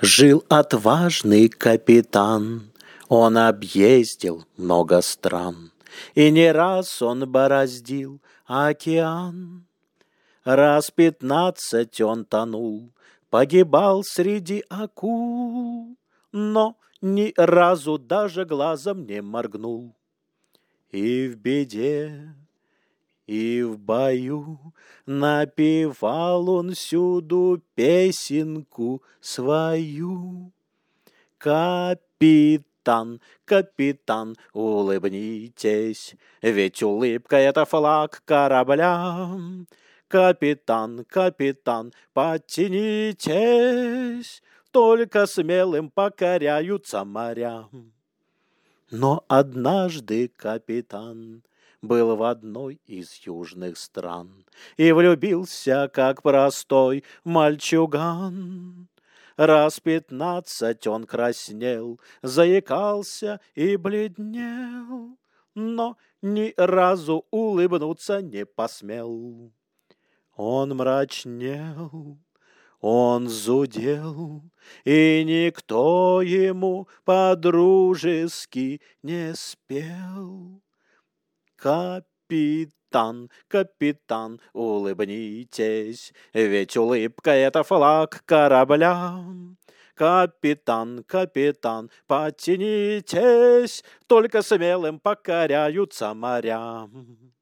Жил отважный капитан, он объездил много стран, и не раз он бороздил океан. Раз 15 он тонул, погибал среди акул, но ни разу даже глазом не моргнул. И в беде, и в бою напевал он всюду песенку свою. Капитан, капитан, улыбнитесь, ведь улыбка — это флаг корабля. Капитан, капитан, подтянитесь, только смелым покоряются моря. Но однажды капитан был в одной из южных стран и влюбился, как простой мальчуган. Раз 15 он краснел, заикался и бледнел, но ни разу улыбнуться не посмел. Он мрачнел, он зудел, и никто ему по-дружески не спел. Капитан, капитан, улыбнитесь, ведь улыбка — это флаг корабля. Капитан, капитан, подтянитесь, только смелым покоряются моря.